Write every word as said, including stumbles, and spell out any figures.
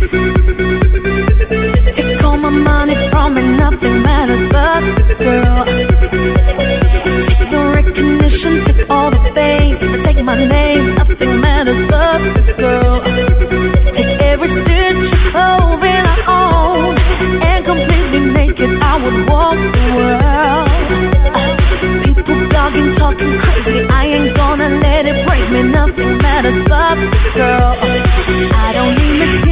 Take all my money from me, nothing matters but girl. Take the recognition, take all the fame, take my name, nothing matters but girl. Take every stitch of clothing I own, and completely naked I would walk the world. People talking, talking crazy, I ain't gonna let it break me, nothing matters but girl. I don't need